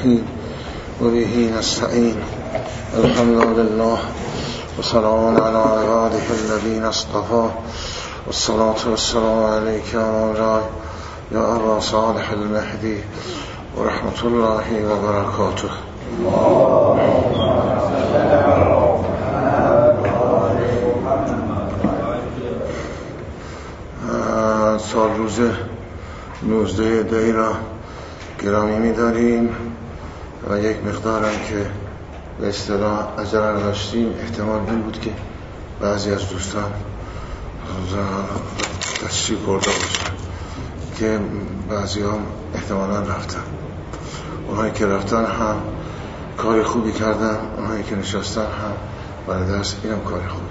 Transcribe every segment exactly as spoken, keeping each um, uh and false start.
الرحیم و به نستعین. الحمد لله و سلام علی عباده الذین اصطفی و الصلاة والسلام علیک مولاي یا ابا صالح المهدی و رحمت الله و برکاته. سال روز نوزده دی را گرامی می داریم و یک مقدارم که به اصطلاح عجله داشتیم احتمال این بود که بعضی از دوستان تشریف برده باشن که بعضی هم احتمالا رفتن. اونهایی که رفتن هم کار خوبی کردن، اونهایی که نشستن هم برای درس اینم کار خوبی.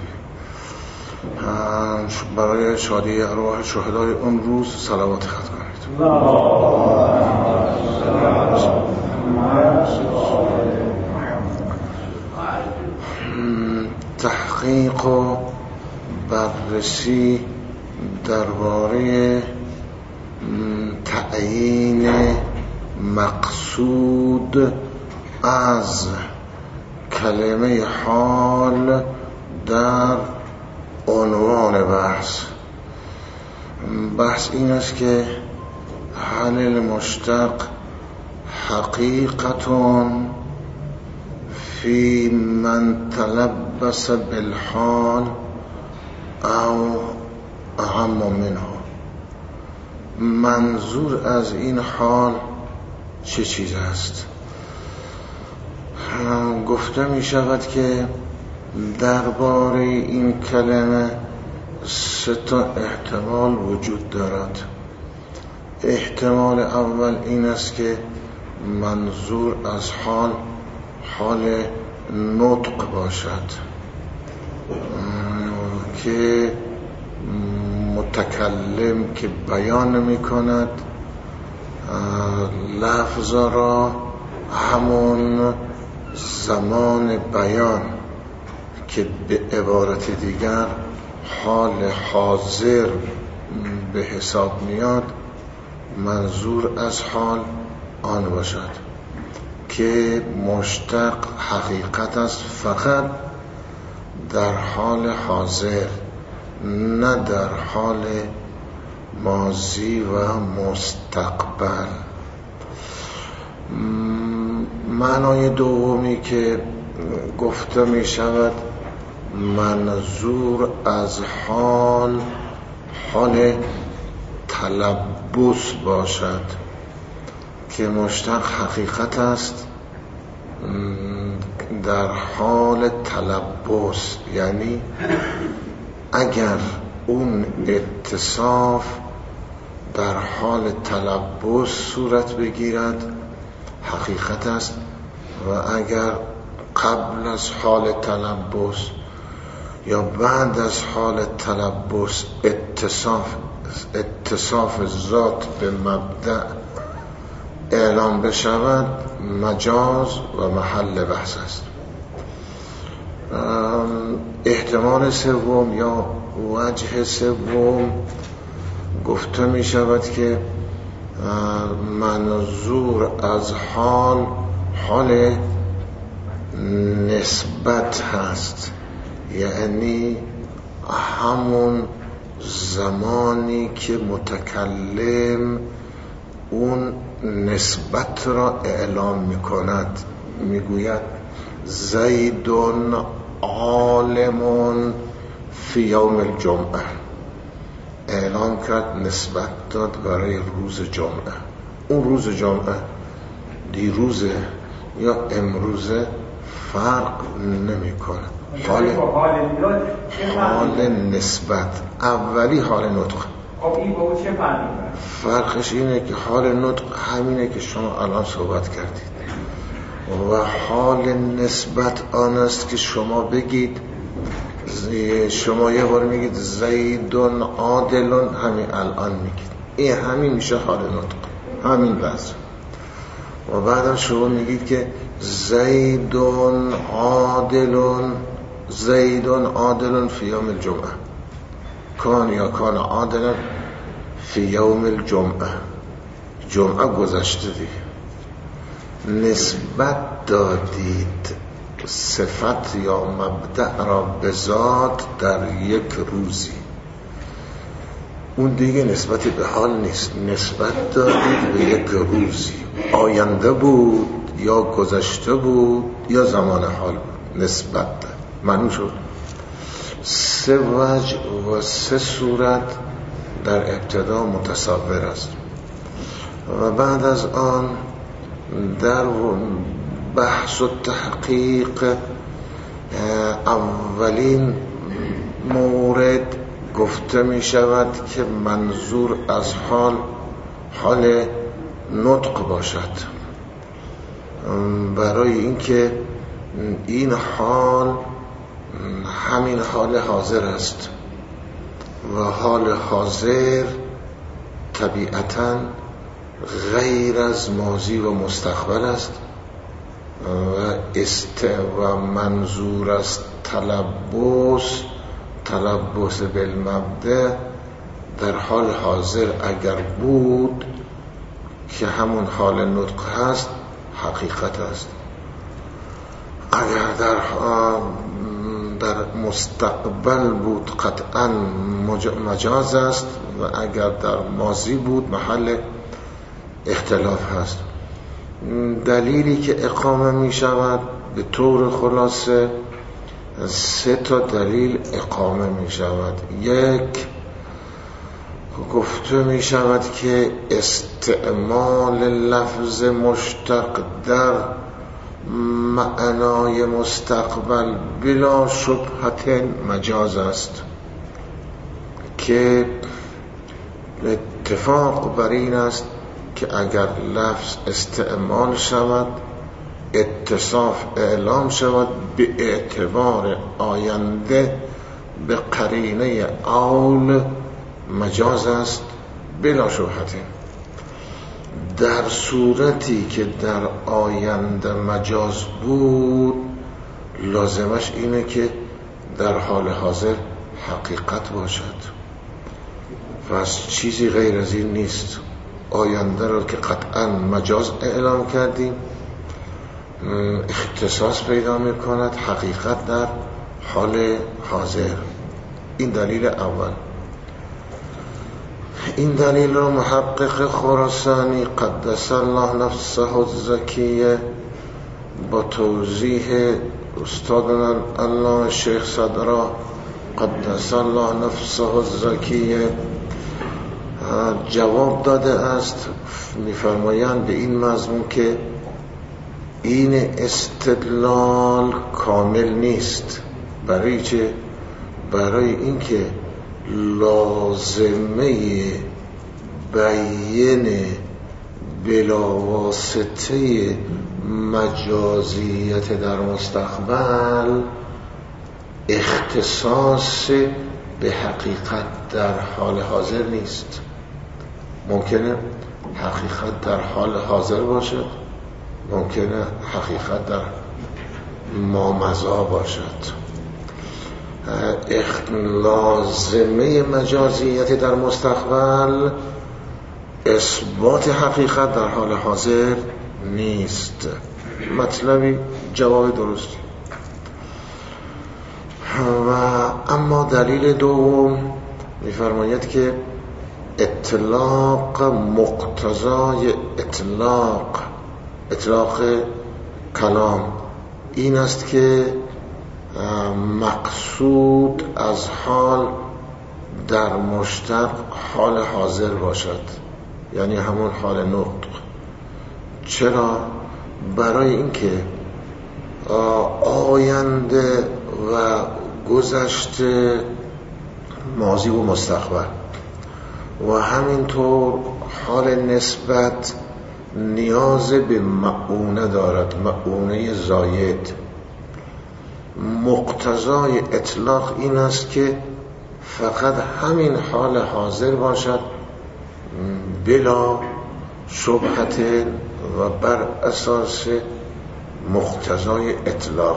برای شادی ارواح شهدای اون روز صلوات ختم کنید. تحقیق و بررسی درباره تعیین مقصود از کلمه حال در عنوان بحث. بحث این است که هل المشتق حقیقتون فی من تلبس بالحال او اهم منه. منظور از این حال چه چیز است؟ گفته می شود که درباره این کلمه سه تا احتمال وجود دارد. احتمال اول این است که منظور از حال حال نطق باشد که متکلم که بیان می کند لفظ را همون زمان بیان که به عبارت دیگر حال حاضر به حساب میاد منظور از حال آن باشد که مشتق حقیقت است فقط در حال حاضر، نه در حال ماضی و مستقبل. معنای دومی که گفته می شود منظور از حال حال تلبس باشد که مشتق حقیقت است در حال تلبس، یعنی اگر اون اتصاف در حال تلبس صورت بگیرد حقیقت است و اگر قبل از حال تلبس یا بعد از حال تلبس اتصاف اتصاف ذات به مبدأ اعلام بشود مجاز و محل بحث است. احتمال سوم یا وجه سوم گفته می شود که منظور از حال حال نسبت هست، یعنی همون زمانی که متکلم اون نسبت را اعلام می کند، می گوید زیدون عالمون فی یوم الجمعه، اعلام کرد، نسبت داد برای روز جمعه. اون روز جمعه دیروزه یا امروزه فرق نمی کنه. حال حال نسبت اولی حال نطق. خب این با اون چه فرقی داره؟ فرقش اینه که حال نطق همینه که شما الان صحبت کردید و حال نسبت آن است که شما بگید، شما یه بار میگید زیدون عادلون، همین الان میگید، این همین میشه حال نطق، همین بحث. و بعدم شما میگید که زیدون عادلون زیدون عادلون فی یوم الجمعه، کان یا کان عادلون فی یوم الجمعه، جمعه گذشته دیگه. نسبت دادید صفت یا مبدأ را به ذات در یک روزی، اون دیگه نسبتی به حال نیست. نسبت دادید به یک روزی، آینده بود یا گذشته بود یا زمان حال بود، نسبت داد. معنی شد سه وجه و سه صورت در ابتدا متصور است و بعد از آن در بحث و تحقیق اولین مورد گفته می شود که منظور از حال حال نطق باشد، برای اینکه این حال همین حال حاضر است و حال حاضر طبیعتاً غیر از ماضی و مستقبل است و است و منظور از تلبس تلبس بالمبدأ در حال حاضر اگر بود که همون حال نطق هست حقیقت است. اگر در در مستقبل بود قطعا مجاز است و اگر در ماضی بود محل اختلاف هست. دلیلی که اقامه می شود به طور خلاصه سه تا دلیل اقامه می شود. یک، گفته می شود که استعمال لفظ مشتق در معنای مستقبل بلا شبهة مجاز است که اتفاق بر این است که اگر لفظ استعمال شود اتصاف اعلام شود به اعتبار آینده به قرینه اول مجاز است بلا شبهة. در صورتی که در آینده مجاز بود لازمش اینه که در حال حاضر حقیقت باشد، پس چیزی غیر از این نیست. آینده رو که قطعا مجاز اعلام کردیم اختصاص پیدا می کند حقیقت در حال حاضر. این دلیل اول. این دلیل رو محقق خراسانی قدس الله نفسه الزکیه با توضیح استادنا الله شیخ صدرا قدس الله نفسه الزکیه جواب داده است. می‌فرمایند به این مضمون که این استدلال کامل نیست. برای چه؟ برای اینکه لازمه بیان بلاواسطه مجازیت در مستقبل اختصاص به حقیقت در حال حاضر نیست. ممکنه حقیقت در حال حاضر باشد، ممکنه حقیقت در مامضی باشد. لازمه مجازیت در مستقبل اثبات حقیقت در حال حاضر نیست. مطلبی جواب درستی. و اما دلیل دوم می‌فرماید که اطلاق مقتضای اطلاق اطلاق کلام این است که مقصود از حال در مشتق حال حاضر باشد، یعنی همون حال نطق. چرا؟ برای اینکه آینده و گذشته ماضی و مستقبل و همینطور حال نسبت نیاز به معونه دارد، معونه زاید. مقتضای اطلاق این است که فقط همین حال حاضر باشد بلا شبهت و بر اساس مقتضای اطلاق.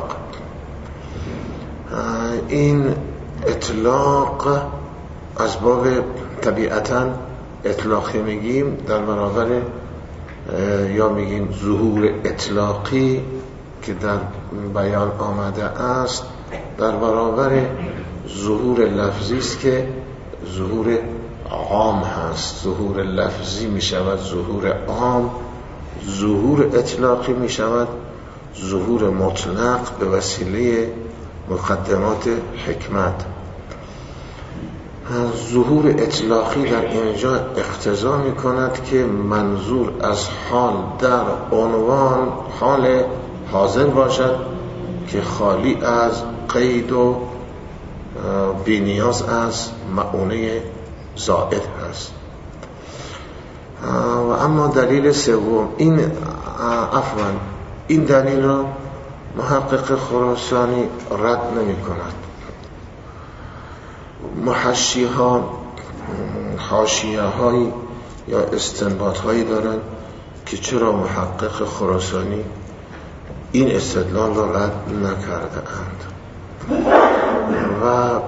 این اطلاق از باب طبیعتاً اطلاقی میگیم در برابر یا میگیم ظهور اطلاقی که در بیان آمده است در برابر ظهور لفظی است که ظهور عام هست. ظهور لفظی می شود ظهور عام، ظهور اطلاقی می شود ظهور مطلق به وسیله مقدمات حکمت. ظهور اطلاقی در اینجا اقتضا می کند که منظور از حال در عنوان حال حاضر باشد که خالی از قید و بی‌نیاز از مؤونه زائد هست. و اما دلیل سوم این عفوا این دلیل را محقق خراسانی رد نمی کند. محشی ها حاشیه هایی یا استنباط هایی دارند که چرا محقق خراسانی این استدلال را رد نکرده اند. و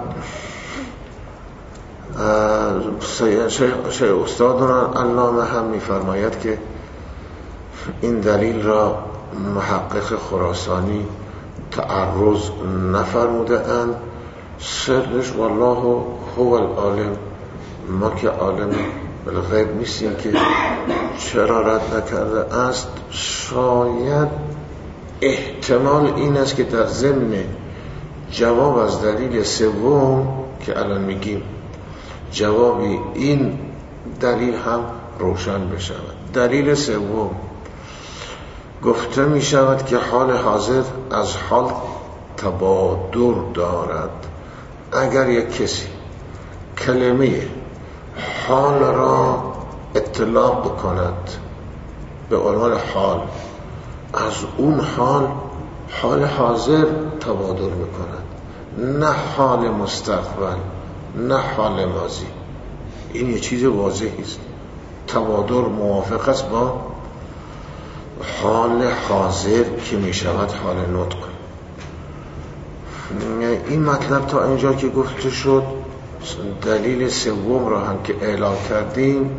شیخ استادان علامه هم می‌فرماید که این دلیل را محقق خراسانی تعرض نفرموده اند. سرش والله هو العالم، ما که عالم بالغیب نیستیم که چرا رد نکرده است. شاید احتمال این است که در ضمن جواب از دلیل سوم که الان میگیم جوابی این دلیل هم روشن بشود. دلیل سوم گفته می شود که حال حاضر از حال تبادر دارد. اگر یک کسی کلمه حال را اطلاق بکند به عنوان حال، از اون حال حال حاضر تبادر میکند، نه حال مستقبل نه حال ماضی. این یه چیز واضحی است. تبادر موافق است با حال حاضر که میشود حال نطق. این مطلب تا اینجا که گفته شد، دلیل سوم را هم که اعلام کردیم،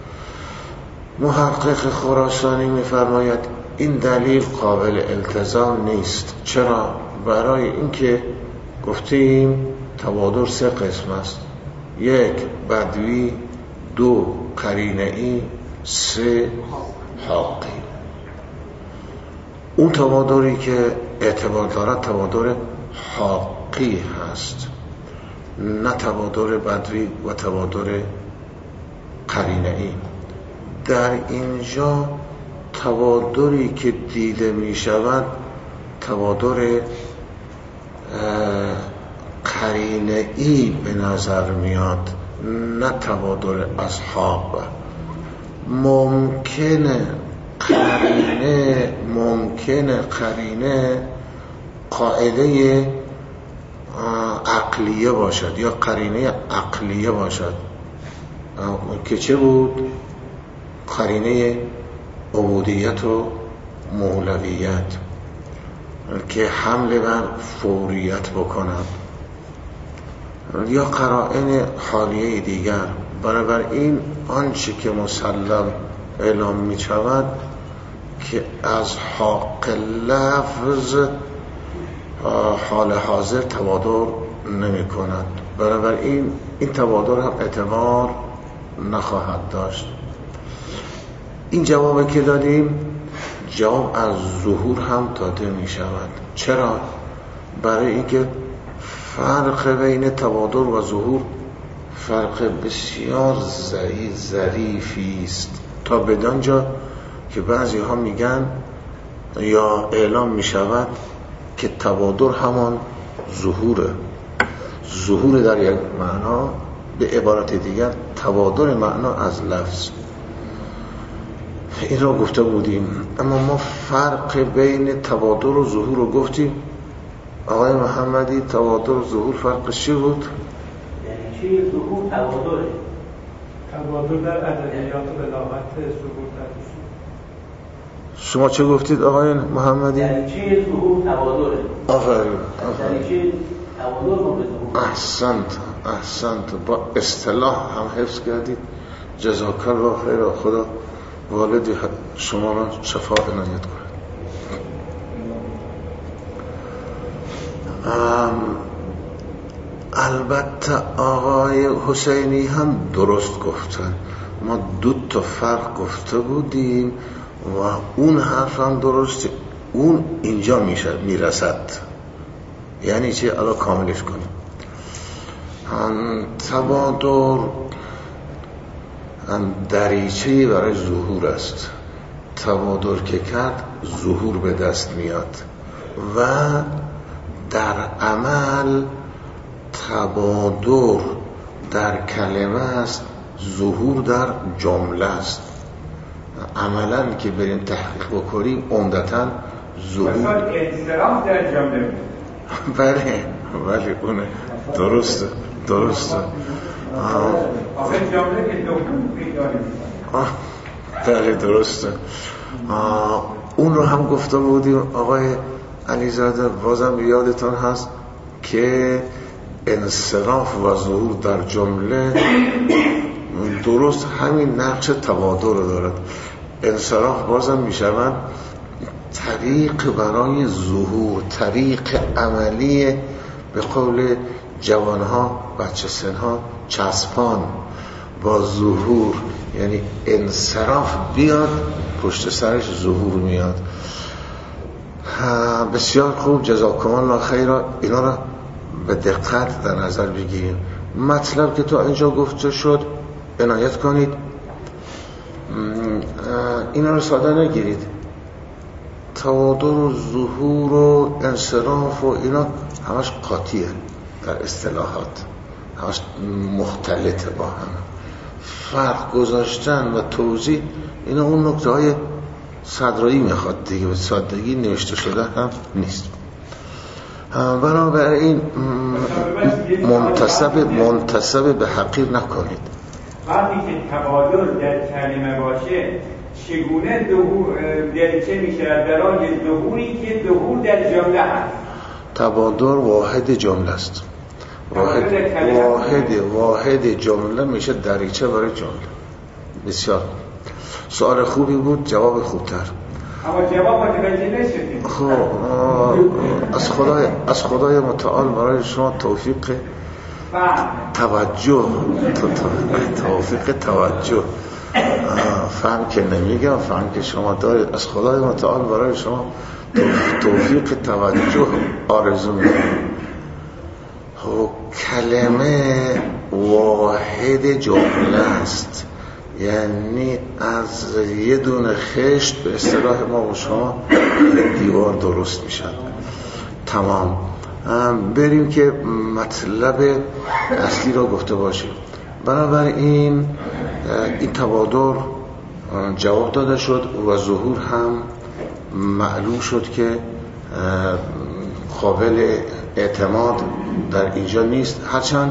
محقق خراسانی میفرماید این دلیل قابل التزام نیست. چرا؟ برای اینکه گفتیم تبادر سه قسم است: یک بدوی، دو قرینه‌ای، سه حاقی. اون تبادری که اعتبار دارد تبادر حاقی هست، نه تبادر بدوی و تبادر قرینه‌ای. در اینجا تبادری که دیده می شود تبادر قرینه‌ای به نظر میاد، نه تبادر اصحاب. ممکنه قرینه ممکنه قرینه قاعده عقلیه باشد یا قرینه عقلیه باشد که چه بود؟ قرینه عبودیت و مولویت که حمله بر فوریت بکنند، یا قرائن حالیه دیگر. بنابراین آنچه که مسلم اعلام می شود که از حق لفظ حال حاضر تبادر نمی کند، بنابراین این تبادر هم اعتبار نخواهد داشت. این جوابی که دادیم جواب از ظهور هم داده می شود. چرا؟ برای اینکه فرق بین تبادر و ظهور فرق بسیار ظریفی است، تا بدانجا که بعضی ها میگن یا اعلام می شود که تبادر همان ظهوره. ظهور در یک معنا، به عبارت دیگر تبادر معنا از لفظ. این را گفته بودیم، اما ما فرق بین تبادر و ظهور رو گفتیم. آقای محمدی تبادر و ظهور فرقش چی بود؟ یعنی چی ظهور تبادره؟ تبادر در ادبیات بلاغت ظهور در اصول. شما چه گفتید آقای محمدی؟ یعنی چی ظهور تبادره؟ آفرین. یعنی چی تبادر رو به ظهور؟ احسنت احسنت با اصطلاح هم حفظ کردید. جزاک الله خیر. خدا والد شما را شفا عنایت کنه. البته آقای حسینی هم درست گفتن، ما دو تا فرق گفته بودیم و اون حرف هم درسته، اون اینجا میشه میرسد. یعنی چی؟ الان کاملش کنیم. تبادر دریچه‌ای برای ظهور است. تبادر که کرد ظهور به دست میاد و در عمل تبادر در کلمه است، ظهور در جمله است. عملا که بریم تحقیق بکنیم عمدتاً ظهور مثلا انصراف در جمله بله بله اونه درسته درسته آخه جمله که دوم بیداری بله درسته. اون رو هم گفته بودیم آقای علیزاده، بازم یادتان هست که انصراف و ظهور در جمله درست همین نقش تبادر رو دارد. انصراف بازم میشوند طریق برای ظهور، طریق عملی، به قول جوانها بچه سنها چسبان با ظهور، یعنی انصراف بیاد پشت سرش ظهور میاد. بسیار خوب، جزاکم الله خیرا. اینا را به دقت در نظر بگیریم. مطلب که تا اینجا گفته شد عنایت کنید، اینا رو ساده نگیرید. تبادر و ظهور و انصراف و اینا همش قاطیه در اصطلاحات، همش مختلطه با هم. فرق گذاشتن و توضیح اینا اون نکته های صدرایی میخواد دیگه، به سادگی نوشته شده هم نیست. بنابراین منتسب منتسب به حقیر نکنید. وقتی که تبادر در کلمه باشه چگونه ظهور دریچه میشه برای ظهوری که ظهور در جمله هست؟ تبادر واحد جمله است. واحد واحد واحد جمله میشه دریچه برای جمله. بسیار سوال خوبی بود، جواب خوبتر. اما جواب متوجه نشدید. خب از خدای از خدای متعال برای شما توفیق توجه توفیق توجه فهم که نمیگم، فهم که شما دارید. از خدای متعال برای شما توفیق توجه آرزو میکنم. کلمه واحد جمله است، یعنی از یه دونه خشت به اصطلاح ما و شما دیوار درست میشن. تمام. بریم که مطلب اصلی را گفته باشیم. بنابراین این تبادر جواب داده شد و ظهور هم معلوم شد که قابل اعتماد در اینجا نیست. هرچند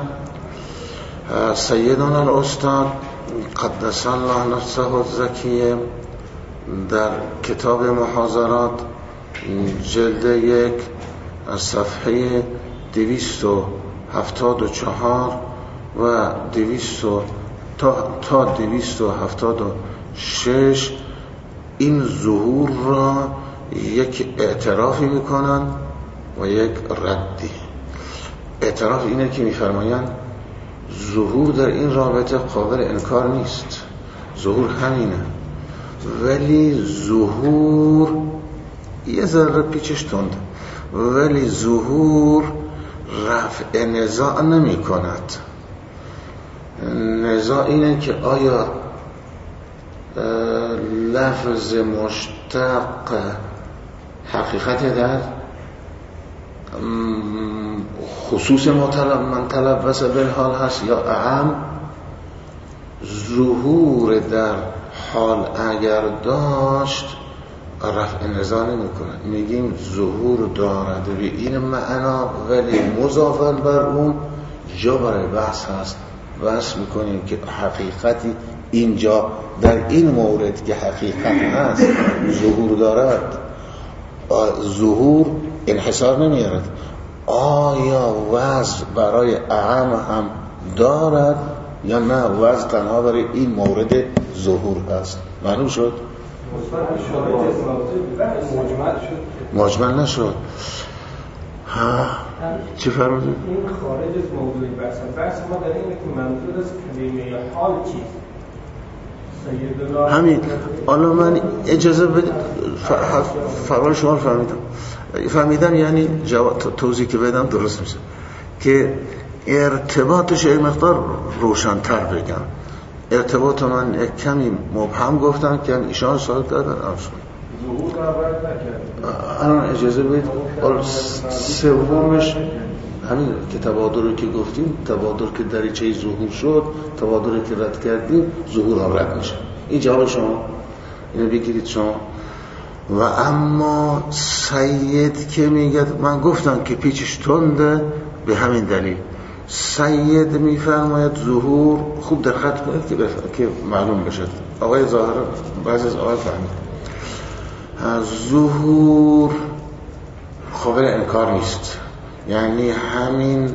سیدنا الاستاد قدس الله نفسه الزکیه در کتاب محاضرات جلد یک از صفحه دویست و هفتاد و چهار و دویست تا تا دویست و هفتاد و شش این ظهور را یک اعترافی میکنن و یک ردی. اعتراف اینه که میفرمایند ظهور در این رابطه قابل انکار نیست، ظهور همینه، ولی ظهور یه ذره پیچش تنده، ولی ظهور رفع نزاع نمی کند. نزاع اینه که آیا لفظ مشتق حقیقت در خصوص مطلب من تلبس بالحال هست یا اعم. ظهور در حال اگر داشت رفع نزاع نمی کنه، میگیم ظهور دارد به این معنا ولی مضافاً بر اون جا برای بحث هست. بحث میکنیم که حقیقتی اینجا در این مورد که حقیقت هست ظهور دارد، ظهور انحصار نمیارد. آیا وضع برای اعم هم دارد یا نه وضع تنها برای این مورد ظهور هست؟ معلوم شد؟ مجمل نشد. ها چی فرمودید؟ این خارج از موضوع بحث بحث ما در اینه که منظور از کلمه حال چیست؟ همین. حالا من اجازه بدید فرمان شما رو فهمیدم فهمیدم یعنی جواب توضیح که بدم درست میشه که ارتباطش یه مقدار روشن‌تر بگم. ارتباط من یک کمی مبهم گفتم که ایشان سوال کردن افشون الان اجازه بدید. سومش همین که تبادر رو که گفتیم، تبادر که دریچه ظهور شد، تبادر که رد کردیم، ظهور هم رد میشه. این جواب شما، اینو بگیرید شما. و اما سید که میگه، من گفتم که پیچش تنده به همین دلیل. سید میفرماید ظهور، خوب دقت کنید که, بف... که معلوم بشه. آقای ظاهر بعضی از آقای فهمید ظهور خبر انکار نیست، یعنی همین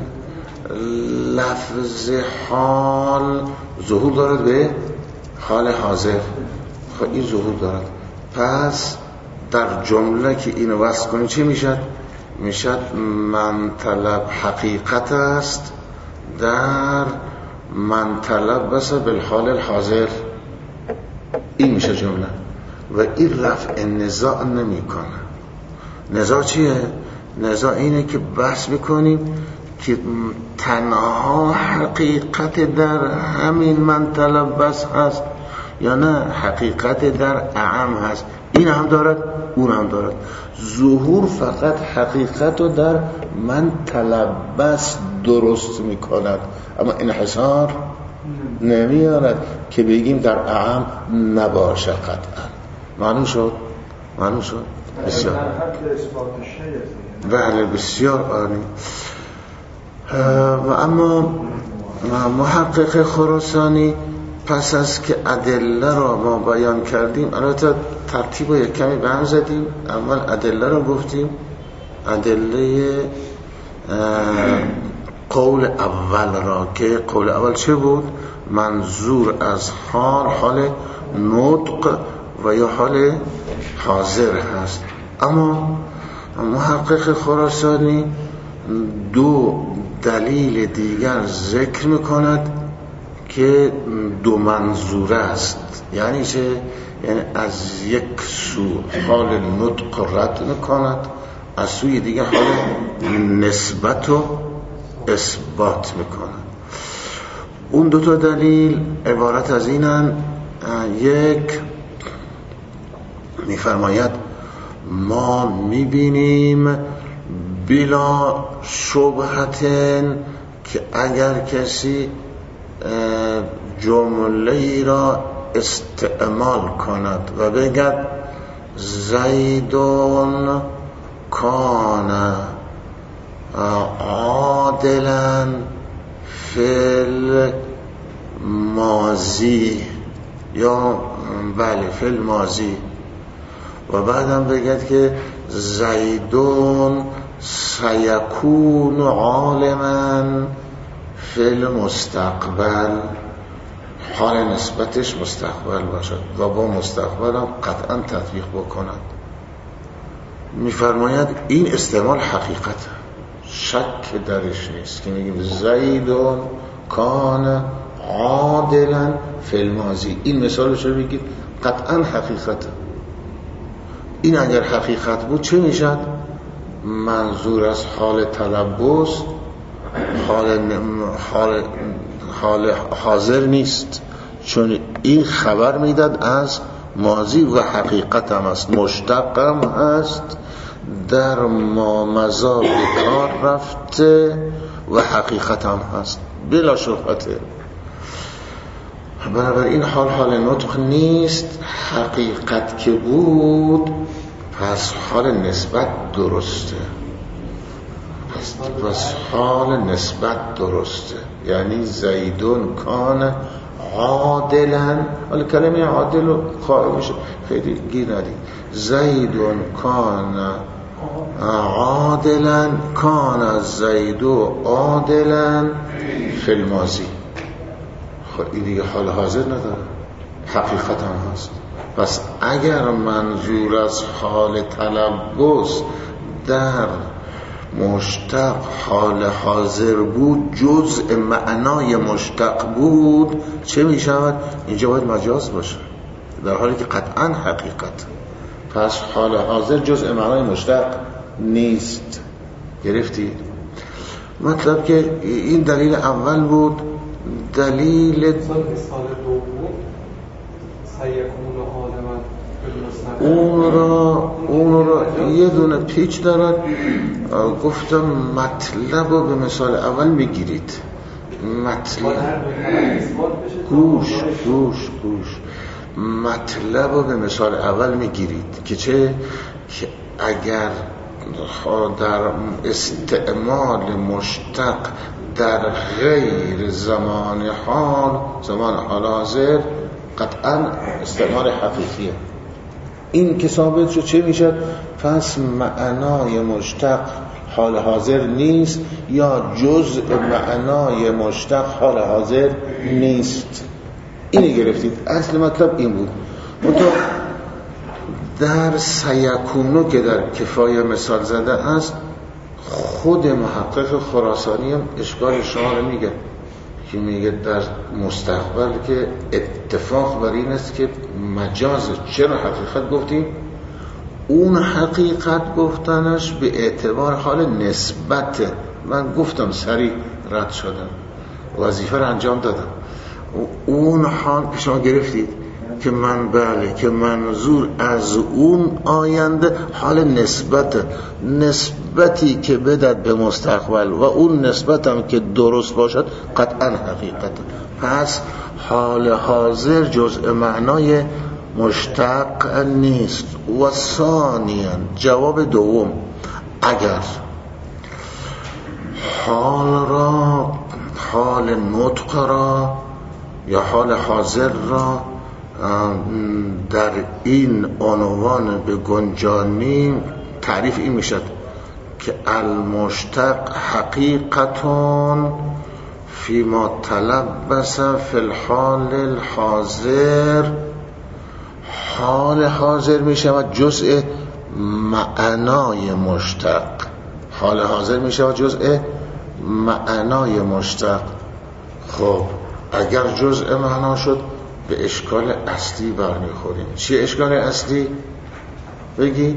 لفظ حال ظهور دارد به حال حاضر. خب این ظهور دارد. پس در جمله که اینو وصل کنیم چی میشد؟ میشد من طلب حقیقت است در من طلب بس بالحال الحاضر. این میشه جمله و این رفع نزاع نمی کنه. نزاع چیه؟ نزاع اینه که بحث میکنیم که تنها حقیقت در همین من طلب بس هست یا نه حقیقت در اعم هست. این هم دارد اون هم دارد. ظهور فقط حقیقت رو در من طلب بس درست میکند، اما انحصار نمیارد که بگیم در اعم نباشه قطعا. معلوم شد؟ معلوم شد؟ بسیار بله بسیار عالی. و اما محقق خراسانی پس از که ادله را ما بیان کردیم، البته ترتیب رو یک کمی به هم زدیم. اول ادله را گفتیم، ادله قول اول را که قول اول چه بود؟ منظور از حال حال نطق و یا حال حاضر هست. اما محقق خراسانی دو دلیل دیگر ذکر میکند که دو منظور است. یعنی چه؟ یعنی از یک سو حال نطق رد میکند، از سوی دیگر حال نسبت و اثبات میکند. اون دو تا دلیل عبارت از اینن. یک میفرماید ما میبینیم بلا شبهتن که اگر کسی جمله ای را استعمال کند و بگد زیدون کان عادلا فی الماضی یا بله فی الماضی، و بعدم بگد که زیدون سیکون عالما فی المستقبل، حال نسبتش مستقبل باشد و با مستقبل هم قطعا تطبیق بکنند. میفرماید این استعمال حقیقت، شک درش نیست که میگیم زیدون کان عادلا فی الماضی. این مثالش رو بگید قطعا حقیقت. این اگر حقیقت بود چه میشد؟ منظور از حال تلبس حال, حال, حال حاضر نیست، چون این خبر میداد از ماضی و حقیقت هم هست، مشتق هم هست، در ما مضا به کار رفته و حقیقت هم هست بلا شبهته. بنابراین حال حال نطق نیست. حقیقت که بود پس حال نسبت درسته، پس حال نسبت درسته. یعنی زیدون کان عادلا، حالا کلمه عادل رو قائل میشه خیلی گیر ندید. زیدون کان عادلا کان زیدو عادلا فی الماضی. خب این دیگه حال حاضر نداره، حقیقت هم هست. پس اگر منظور از حال تلبس در مشتق حال حاضر بود، جزء معنای مشتق بود، چه می شود؟ اینجا باید مجاز باشه، در حالی که قطعا حقیقت. پس حال حاضر جزء معنای مشتق نیست. گرفتی؟ مطلب که این دلیل اول بود. دلیل مثال دوم سیکون حال من اون را اون را یه دونه پیچ دارد. گفتم مطلب رو به مثال اول میگیرید. مطلب گوش گوش گوش مطلب رو به مثال اول میگیرید که چه؟ که اگر در استعمال مشتق در غیر زمان حال، زمان حال حاضر، قطعا استعمال حقیقیه. این که ثابت شد چه میشد؟ پس معنای مشتق حال حاضر نیست، یا جزء معنای مشتق حال حاضر نیست. اینی گرفتید. اصل مطلب این بود. منتها در سیکونو که در کفایه مثال زده است، خود محقق خراسانی هم اشکال شما رو میگه که میگه در مستقبل که اتفاق بر این است که مجاز. چرا حقیقت گفتیم؟ اون حقیقت گفتنش به اعتبار حال نسبته. من گفتم سریع رد شدم، وظیفه رو انجام دادم. اون حال که شما گرفتید که من بله که منظور از اون آینده حال نسبته، نسبتی که بدد به مستقبل و اون نسبت هم که درست باشد قطعا حقیقت. پس حال حاضر جزء معنای مشتق نیست. و ثانیاً جواب دوم، اگر حال را، حال نطق را یا حال حاضر را در این عنوان به گنجانیم، تعریف این میشد که المشتق حقیقتون فی ما تلبس فی الحال الحاضر. حال حاضر میشود جزء معنای مشتق. حال حاضر میشود جزء معنای مشتق. خب اگر جزء معنا شد به اشکال اصلی برمیخوریم. چی اشکال اصلی؟ بگی.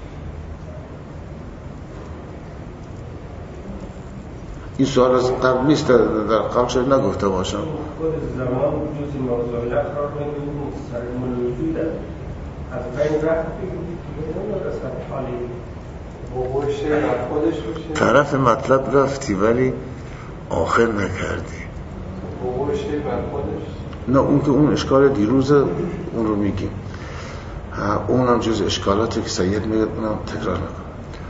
این سوال از قبل نیست، در قبل شد نگفته باشم. خود زمان جزء موضوع اقرار کنید مستقیم الوجود از بین رفت بگید که نرسد حالی وقوع شیء در خودش باشه. طرف مطلب رفتی ولی آخر نکردی. وقوع شیء بر خودش. نه اون که اون اشکال دیروز اون رو میگیم، اون هم جز اشکالاتی که سید میگه، اونم تکرار نکن.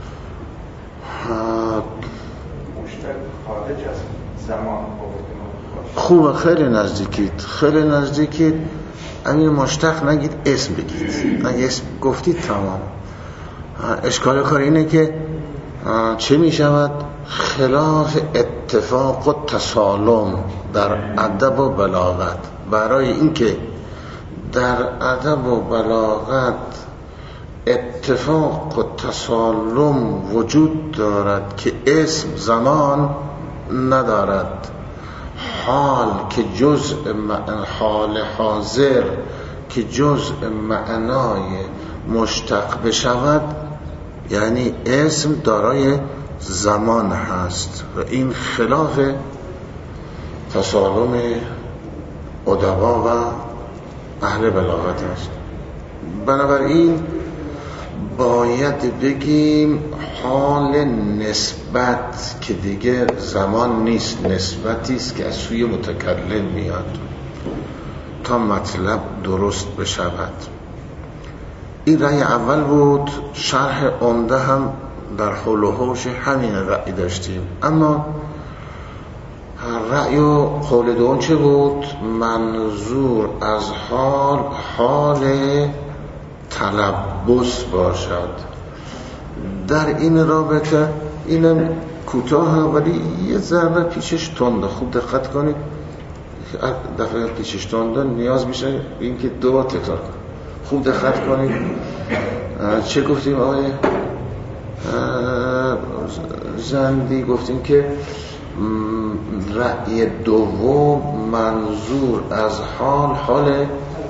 مشتق خارج از زمان خوبه، خیلی نزدیکید، خیلی نزدیکید. امین مشتق نگید، اسم بگید. اگه اسم گفتید تمام. اشکال کار اینه که چه میشود؟ خلاف اتفاق و تسالم در ادب و بلاغت. برای اینکه در ادب و بلاغت اتفاق و تسالم وجود دارد که اسم زمان ندارد، حال که جزء حال حاضر که جزء معنای مشتق بشود، یعنی اسم دارای زمان هست و این خلاف تسالم ادبا و اهل بلاغت است. بنابراین باید بگیم حال نسبت که دیگه زمان نیست، نسبتی است که از سوی متکلم میاد تا مطلب درست بشود. این رأی اول بود. شرح عمده هم در حول و حوش همین رأی داشتیم. اما رأی و قول دوم چه بود؟ منظور از حال حال تلبس باشد. در این رابطه اینم کوتاه ولی یه ذره پیشش تنده، خوب دقت کنید. دفعه پیششتان نیاز میشه این که دو بار تکرار کنیم. خوب دقت کنید. چه گفتیم آقای زندی؟ گفتیم که رأی دوم منظور از حال حال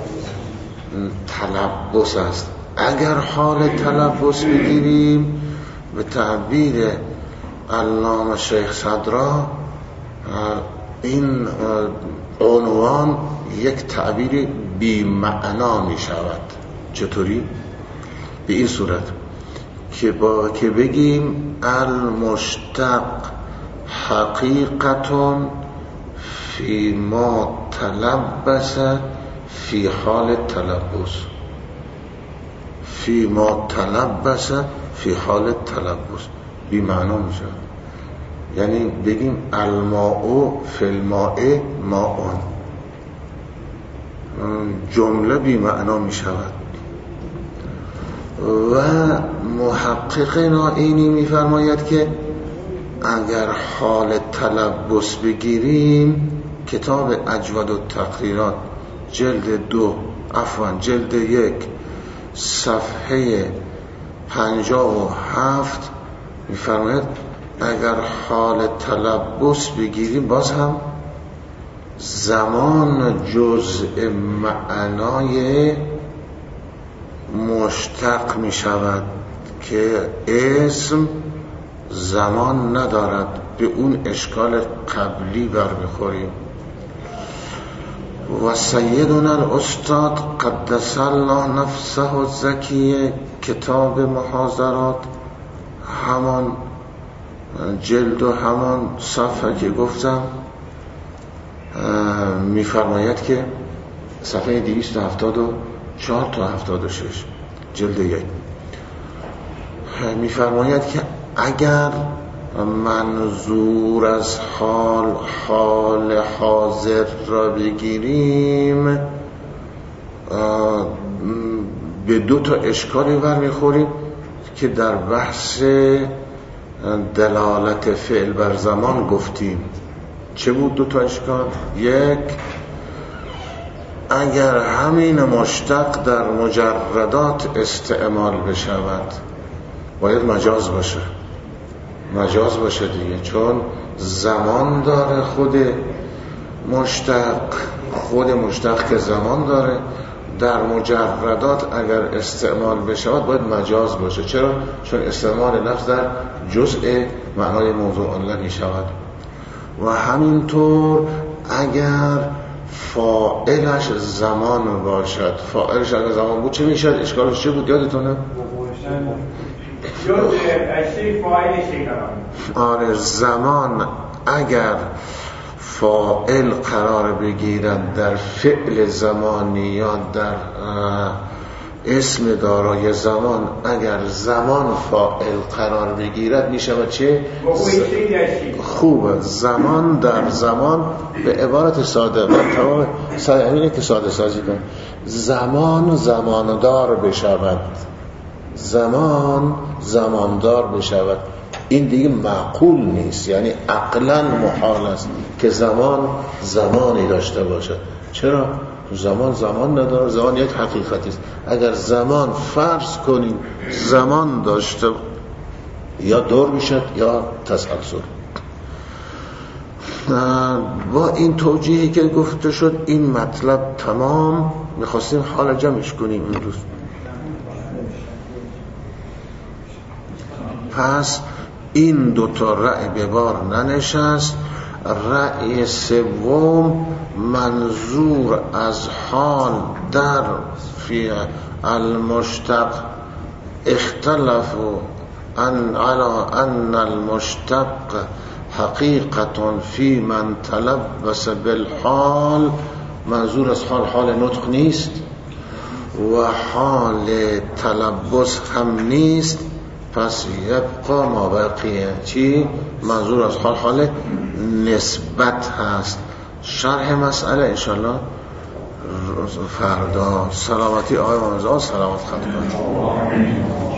تلبس است. اگر حال تلبس بگیریم به تعبیر علامه شیخ صدرا این عنوان یک تعبیر بی معنا می شود. چطوری؟ به این صورت که با که بگیم المشتق حقیقتون فی ما تلبس فی حال تلبس، فی ما تلبس فی حال تلبس بی معنا می شود. یعنی بگیم الماء فی الماء ماء، جمله بی معنا می شود. و محقق نائینی می فرماید که اگر حال تلبس بگیریم، کتاب اجود و تقریرات جلد دو عفوا جلد یک صفحه پنجاه و هفت می فرماید اگر حال تلبس بگیریم باز هم زمان جزء معنای مشتق می شود که اسم زمان ندارد. به اون اشکال قبلی برمیخوریم. و سیدنا الاستاد قدس الله نفسه الزکیه کتاب محاضرات همان جلد و همان صفحه که گفتم میفرماید که صفحه دویست و هفتاد و چهار تا هفتاد و شش جلد یک میفرماید که اگر منظور از حال حال حاضر را بگیریم به دو تا اشکالی برمیخوریم که در بحث دلالت فعل بر زمان گفتیم. چه بود دو تا اشکال؟ یک، اگر همین مشتق در مجردات استعمال بشود باید مجاز باشه، مجاز باشه دیگه، چون زمان داره خود مشتق، خود مشتق که زمان داره در مجردات اگر استعمال بشود باید مجاز باشه. چرا؟ چون استعمال لفظ در جزء معنای موضوع الله می شود. و همینطور اگر فاعلش زمان باشد، فاعلش اگر زمان بود چه می شود؟ اشکالش چه بود یادتونه؟ آره، زمان اگر فاعل قرار بگیرد در فعل زمانی یا در اسم دارای زمان، اگر زمان فاعل قرار بگیرد می شود چه؟ خوبه، زمان در زمان به عبارت ساده من تمام سعی که ساده سازی کنم، زمان زماندار بشود، زمان زماندار بشود. این دیگه معقول نیست، یعنی عقلا محال است که زمان زمانی داشته باشد. چرا؟ زمان زمان نداره، زمان یک حقیقتی است. اگر زمان فرض کنیم زمان داشته یا دور میشد یا تسلسل. با این توجیهی که گفته شد این مطلب تمام، میخواستیم حال جمعش کنیم امروز. پس این دوتا رأی به بار ننشست. رأی سوم منظور از حال در فی المشتق اختلفوا ان على ان المشتق حقیقة فی من تلبس بالحال، منظور از حال حال نطق نیست و حال تلبس هم نیست، پس یبقا ما بقیه چی؟ منظور از حال حال نسبت هست. شرح مسئله انشالله فردا. سلامتی آقای مامزاد، سلامت خدمت.